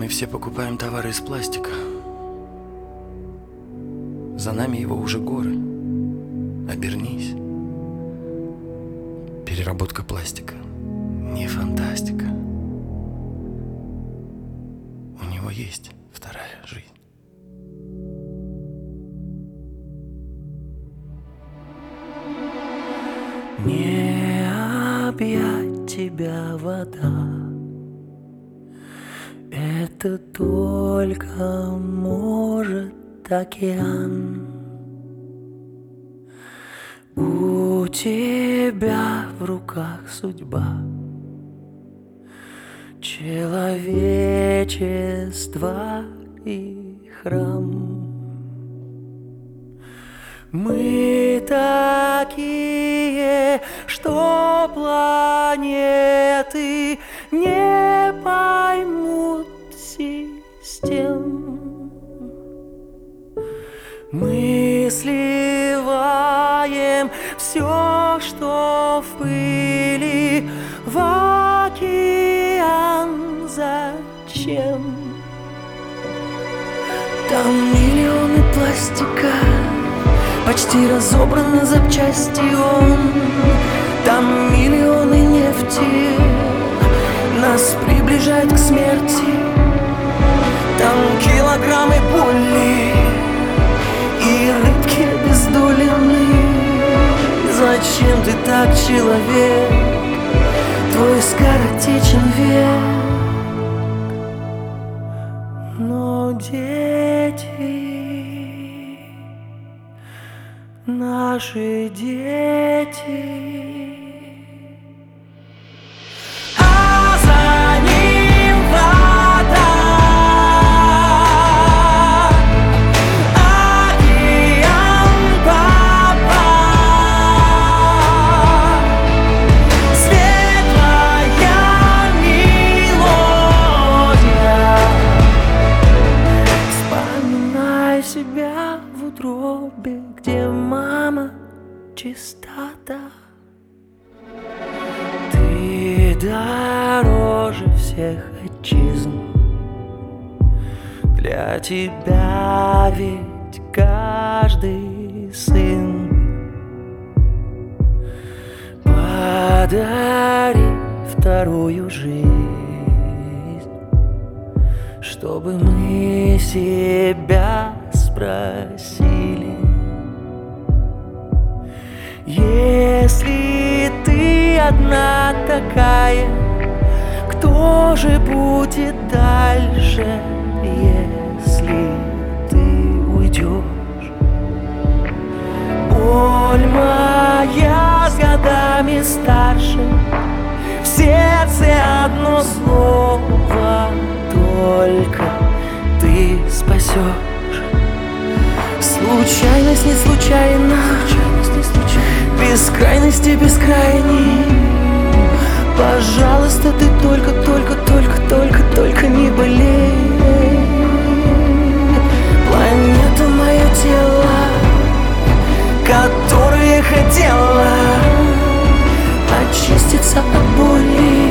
Мы все покупаем товары из пластика. За нами его уже горы. Обернись. Переработка пластика не фантастика. У него есть вторая жизнь. Не объять тебя вода, это только может океан. У тебя в руках судьба человечества и храм. Мы такие, что планеты не поймут систем. Мы сливаем все, что в пыли, в океан. Зачем? Там миллионы пластика, почти разобран на запчасти он. Там миллионы нефти, нас приближает к смерти. Там килограммы боли и рыбки обездоленные. Зачем ты так, человек? Твой скоротечен век. Но дети, наши дети, а за ним вода, океан, папа, светлая мелодия. Вспоминай себя в утробе, где мама чистота. Ты дороже всех отчизн. Для тебя ведь каждый сын. Подари вторую жизнь, чтобы мы себя спросили: если ты одна такая, кто же будет дальше, если ты уйдешь? Боль моя с годами старше, в сердце одно слово только ты спасешь. Случайность не случайна, бескрайности бескрайней. Пожалуйста, ты только не болей. Планета — мое тело, которое хотела очиститься от боли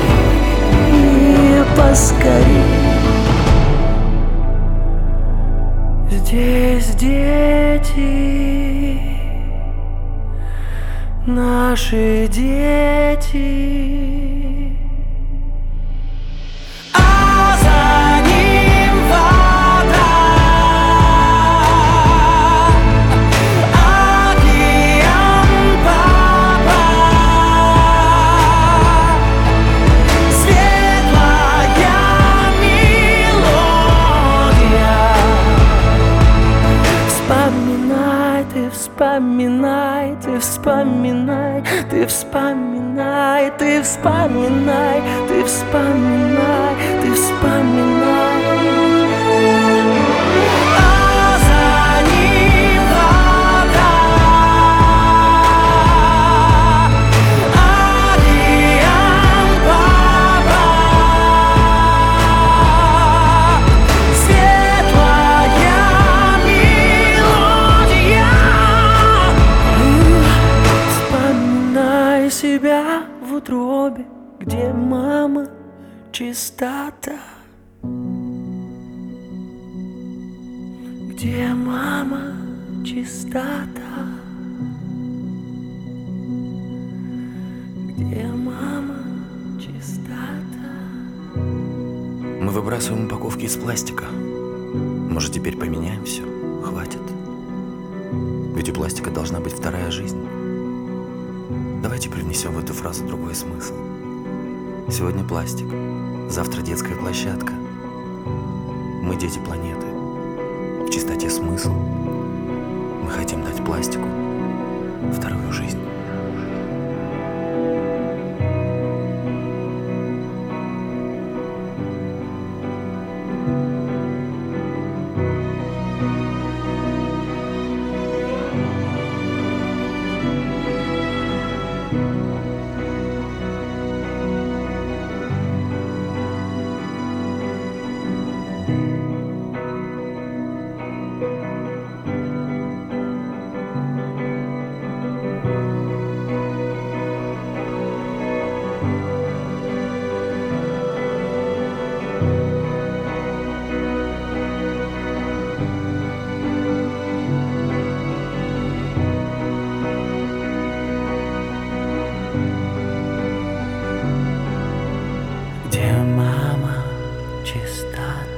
поскорей. Здесь дети, наши дети, а за ним вода, океан, папа, светлая мелодия. Вспоминай, ты вспоминай, ты вспоминай, ты вспоминай, ты вспоминай, ты вспоминай, ты вспоминай. А за ним вода, океан, папа, светлая мелодия. Вспоминай себя в утробе, где мама чистота. Где мама чистота? Где мама чистота? Мы выбрасываем упаковки из пластика. Может, теперь поменяем все? Хватит. Ведь у пластика должна быть вторая жизнь. Давайте привнесем в эту фразу другой смысл. Сегодня пластик, завтра детская площадка. Мы дети планеты. В чистоте смысл. Мы хотим дать пластику вторую жизнь. Где мама чистота?